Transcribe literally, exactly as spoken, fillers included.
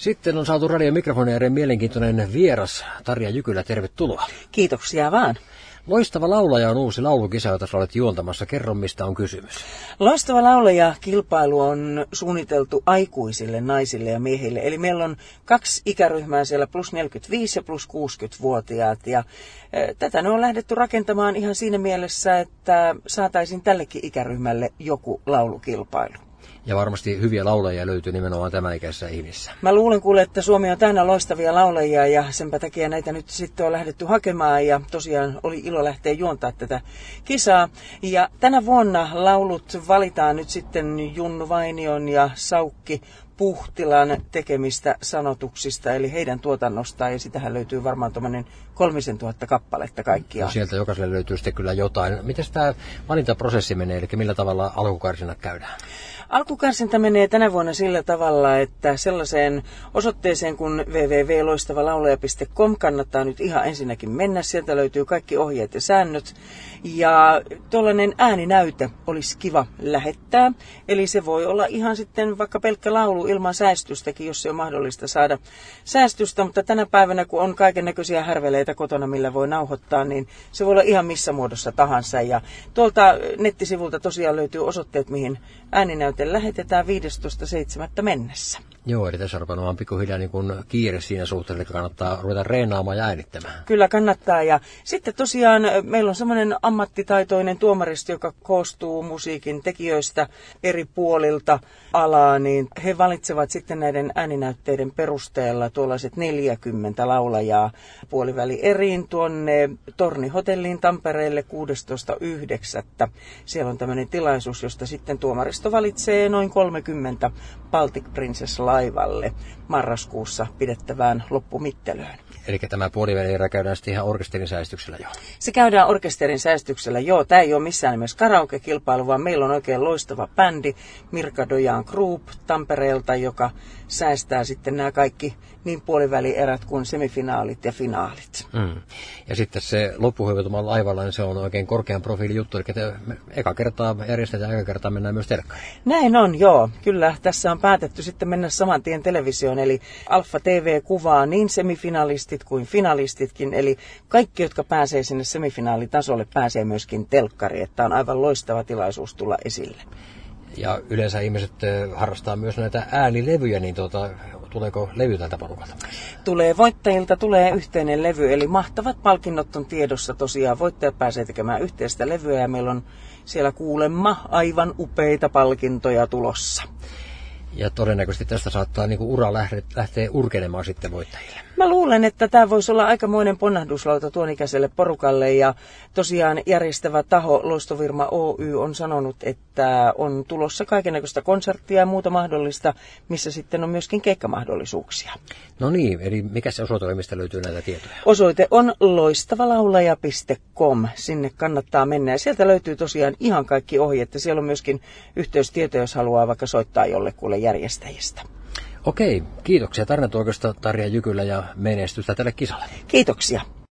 Sitten on saatu radion mikrofoneiden mielenkiintoinen vieras, Tarja Jykylä, tervetuloa. Kiitoksia vaan. Loistava laulaja on uusi laulukisa, jota sä olet juontamassa. Kerro, mistä on kysymys. Loistava laulaja-kilpailu on suunniteltu aikuisille naisille ja miehille. Eli meillä on kaksi ikäryhmää siellä, plus neljäkymmentäviisi ja plus kuusikymmentävuotiaat. Ja e, tätä ne on lähdetty rakentamaan ihan siinä mielessä, että saataisiin tällekin ikäryhmälle joku laulukilpailu. Ja varmasti hyviä laulajia löytyy nimenomaan tämän ikäisessä ihmisissä. Mä luulen kuule, että Suomi on täynnä loistavia laulajia ja senpä takia näitä nyt sitten on lähdetty hakemaan ja tosiaan oli ilo lähteä juontaa tätä kisaa. Ja tänä vuonna laulut valitaan nyt sitten Junnu Vainion ja Saukki Puhtilan tekemistä sanotuksista, eli heidän tuotannostaan, ja sitähän löytyy varmaan tuommoinen kolmisen tuhatta kappaletta kaikkiaan. No sieltä jokaiselle löytyy sitten kyllä jotain. Miten tämä valintaprosessi menee, eli millä tavalla alkukarsinnat käydään? Alkukarsinta menee tänä vuonna sillä tavalla, että sellaiseen osoitteeseen kuin double-u double-u double-u piste loistavalaulaja piste com kannattaa nyt ihan ensinnäkin mennä. Sieltä löytyy kaikki ohjeet ja säännöt. Ja tuollainen ääninäyte olisi kiva lähettää. Eli se voi olla ihan sitten vaikka pelkkä laulu ilman säästystäkin, jos se on mahdollista saada säästystä. Mutta tänä päivänä, kun on kaiken näköisiä härveleitä kotona, millä voi nauhoittaa, niin se voi olla ihan missä muodossa tahansa. Ja tuolta nettisivulta tosiaan löytyy osoitteet, mihin ääninäyte lähetetään viidestoista seitsemättä mennessä. Joo, eli tässä on vaan pikkuhiljaa niin kuin kiire siinä suhteessa, eli kannattaa ruveta reenaamaan ja äänittämään. Kyllä kannattaa, ja sitten tosiaan meillä on semmoinen ammattitaitoinen tuomaristo, joka koostuu musiikin tekijöistä eri puolilta alaa, niin he valitsevat sitten näiden ääninäytteiden perusteella tuollaiset neljäkymmentä laulajaa puoliväli eriin tuonne Tornihotelliin Tampereelle kuudestoista yhdeksättä Siellä on tämmöinen tilaisuus, josta sitten tuomaristo valitsee noin kolmekymmentä Baltic Princess laivalle marraskuussa pidettävään loppumittelöön. Eli tämä puoliväli käydään sitten ihan orkesterin säästyksellä jo? Se käydään orkesterin säästyksellä, joo. Tämä ei ole missään nimessä karaoke-kilpailu, vaan meillä on oikein loistava bändi, Mirka Dojan Group Tampereelta, joka säästää sitten nämä kaikki niin puolivälierät kuin semifinaalit ja finaalit. Mm. Ja sitten se loppuhyötymällä laivalla, niin se on oikein korkean profiilin juttu, eli te eka kertaa järjestetään ja eka kertaa mennään myös telkkariin. Näin on, joo. Kyllä, tässä on päätetty sitten mennä saman tien televisioon, eli Alfa T V kuvaa niin semifinalistit kuin finalistitkin, eli kaikki, jotka pääsee sinne semifinaalitasolle, pääsee myöskin telkkariin, että on aivan loistava tilaisuus tulla esille. Ja yleensä ihmiset harrastaa myös näitä äänilevyjä, niin tuota, tuleeko levy tältä porukalta? Tulee voittajilta, tulee yhteinen levy, eli mahtavat palkinnot on tiedossa tosiaan. Voittajat pääsee tekemään yhteistä levyä ja meillä on siellä kuulemma aivan upeita palkintoja tulossa. Ja todennäköisesti tästä saattaa niin kuin ura lähteä, lähteä urkenemaan sitten voittajille. Mä luulen, että tämä voisi olla aikamoinen ponnahduslauta tuon ikäiselle porukalle. Ja tosiaan järjestävä taho Loistovirma Oy on sanonut, että on tulossa kaikennäköistä konserttia ja muuta mahdollista, missä sitten on myöskin keikkamahdollisuuksia. No niin, eli mikä se osoite on, mistä löytyy näitä tietoja? Osoite on loistavalaulaja piste com. Sinne kannattaa mennä. Ja sieltä löytyy tosiaan ihan kaikki ohjeet. Ja siellä on myöskin yhteystietoja, jos haluaa vaikka soittaa jollekulle järjestäjistä. Okei, kiitoksia tarinatuokosta Tarja Jykylä ja menestystä tälle kisalle. Kiitoksia.